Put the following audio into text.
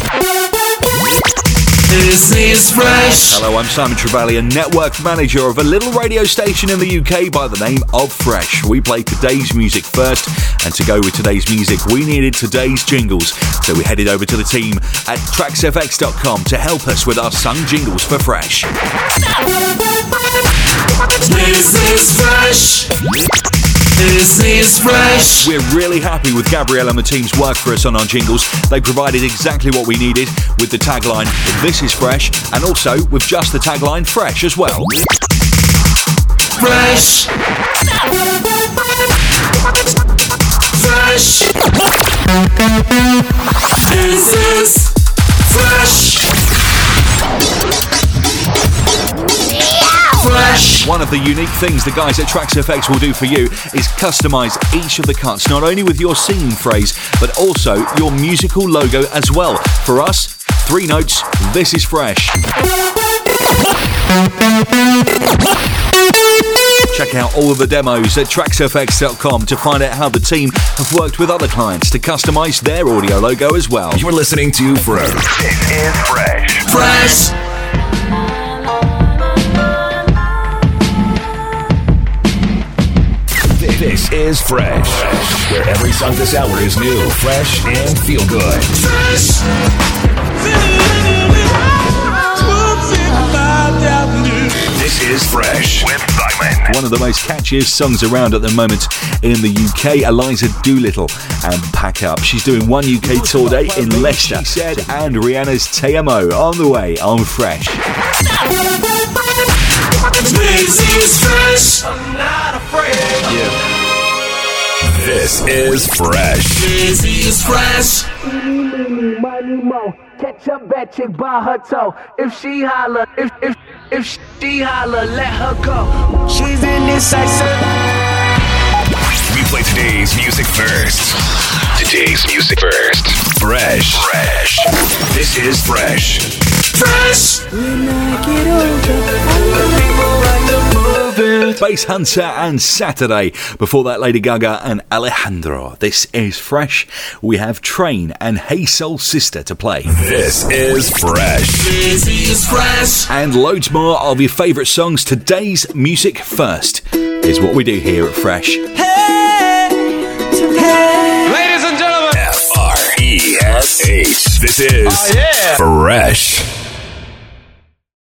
This is Fresh. Hello, I'm Simon Trevelyan, network manager of a little radio station in the UK by the name of Fresh. We play today's music first, and to go with today's music, we needed today's jingles. So we headed over to the team at tracksfx.com to help us with our sung jingles for Fresh. This is Fresh. This is Fresh. We're really happy with Gabrielle and the team's work for us on our jingles. They provided exactly what we needed with the tagline, This is Fresh, and also with just the tagline, Fresh as well. Fresh. Fresh. This is Fresh. Fresh. One of the unique things the guys at TracksFX will do for you is customise each of the cuts, not only with your singing phrase, but also your musical logo as well. For us, 3 notes, this is Fresh. Check out all of the demos at tracksfx.com to find out how the team have worked with other clients to customise their audio logo as well. You're listening to Fresh. This is Fresh. Fresh. This is Fresh, where every song this hour is new, fresh, and feel good. Fresh. This is Fresh with Simon. One of the most catchiest songs around at the moment in the UK, Eliza Doolittle and Pack Up. She's doing one UK tour date in Leicester, she said, and Rihanna's Te Amo on the way on Fresh. This is Fresh. I'm not afraid. Yeah. This is Fresh. This is Fresh. Money mo, catch a bad chick by her toe. If she holler, if she holler, let her go. She's indecisive. We play today's music first. Today's music first. Fresh. Fresh. This is Fresh. Fresh. When I get older, I love people like the movie. Bass Hunter and Saturday. Before that, Lady Gaga and Alejandro. This is Fresh. We have Train and Hey Soul Sister to play. This is Fresh. This is Fresh. And loads more of your favourite songs. Today's music first is what we do here at Fresh. Ladies and gentlemen, Fresh. This is Fresh.